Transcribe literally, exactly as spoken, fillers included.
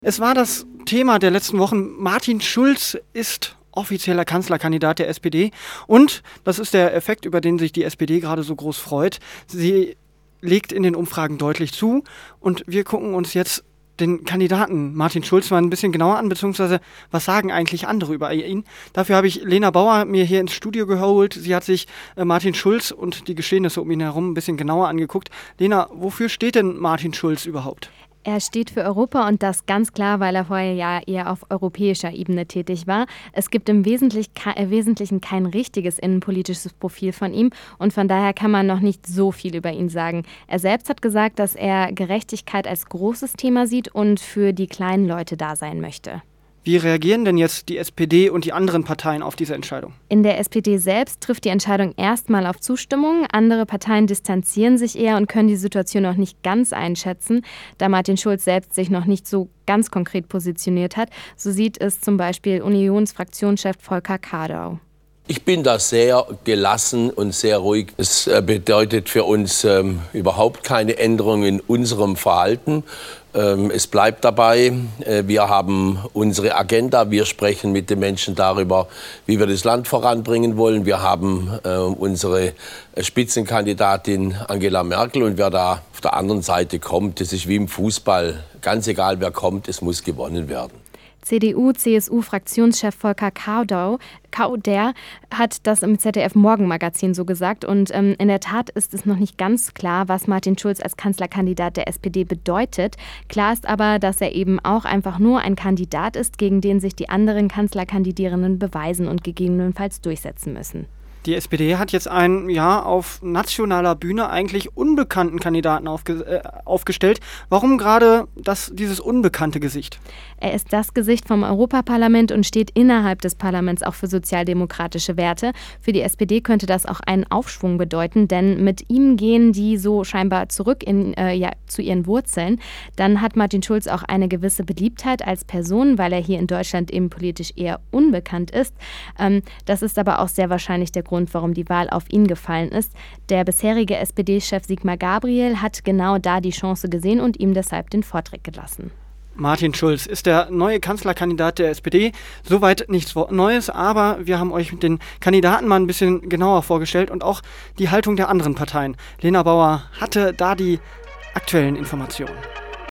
Es war das Thema der letzten Wochen. Martin Schulz ist offizieller Kanzlerkandidat der S P D. Und das ist der Effekt, über den sich die S P D gerade so groß freut. Sie legt in den Umfragen deutlich zu. Und wir gucken uns jetzt den Kandidaten Martin Schulz mal ein bisschen genauer an, beziehungsweise was sagen eigentlich andere über ihn. Dafür habe ich Lena Bauer mir hier ins Studio geholt. Sie hat sich äh, Martin Schulz und die Geschehnisse um ihn herum ein bisschen genauer angeguckt. Lena, wofür steht denn Martin Schulz überhaupt? Er steht für Europa und das ganz klar, weil er vorher ja eher auf europäischer Ebene tätig war. Es gibt im Wesentlichen, äh, Wesentlichen kein richtiges innenpolitisches Profil von ihm und von daher kann man noch nicht so viel über ihn sagen. Er selbst hat gesagt, dass er Gerechtigkeit als großes Thema sieht und für die kleinen Leute da sein möchte. Wie reagieren denn jetzt die S P D und die anderen Parteien auf diese Entscheidung? In der S P D selbst trifft die Entscheidung erstmal auf Zustimmung. Andere Parteien distanzieren sich eher und können die Situation noch nicht ganz einschätzen, da Martin Schulz selbst sich noch nicht so ganz konkret positioniert hat. So sieht es zum Beispiel Unionsfraktionschef Volker Kardau. Ich bin da sehr gelassen und sehr ruhig. Es bedeutet für uns ähm, überhaupt keine Änderung in unserem Verhalten. Ähm, es bleibt dabei, äh, wir haben unsere Agenda, wir sprechen mit den Menschen darüber, wie wir das Land voranbringen wollen. Wir haben äh, unsere Spitzenkandidatin Angela Merkel und wer da auf der anderen Seite kommt, das ist wie im Fußball. Ganz egal, wer kommt, es muss gewonnen werden. C D U-C S U-Fraktionschef Volker Kardau, der hat das im Z D F-Morgenmagazin so gesagt. Und ähm, in der Tat ist es noch nicht ganz klar, was Martin Schulz als Kanzlerkandidat der S P D bedeutet. Klar ist aber, dass er eben auch einfach nur ein Kandidat ist, gegen den sich die anderen Kanzlerkandidierenden beweisen und gegebenenfalls durchsetzen müssen. Die S P D hat jetzt einen, ja, auf nationaler Bühne eigentlich unbekannten Kandidaten aufge- äh, aufgestellt. Warum gerade das, dieses unbekannte Gesicht? Er ist das Gesicht vom Europaparlament und steht innerhalb des Parlaments auch für sozialdemokratische Werte. Für die S P D könnte das auch einen Aufschwung bedeuten, denn mit ihm gehen die so scheinbar zurück in, äh, ja, zu ihren Wurzeln. Dann hat Martin Schulz auch eine gewisse Beliebtheit als Person, weil er hier in Deutschland eben politisch eher unbekannt ist. Ähm, das ist aber auch sehr wahrscheinlich der Grund, warum die Wahl auf ihn gefallen ist. Der bisherige S P D-Chef Sigmar Gabriel hat genau da die Chance gesehen und ihm deshalb den Vortritt gelassen. Martin Schulz ist der neue Kanzlerkandidat der S P D. Soweit nichts Neues, aber wir haben euch den Kandidaten mal ein bisschen genauer vorgestellt und auch die Haltung der anderen Parteien. Lena Bauer hatte da die aktuellen Informationen.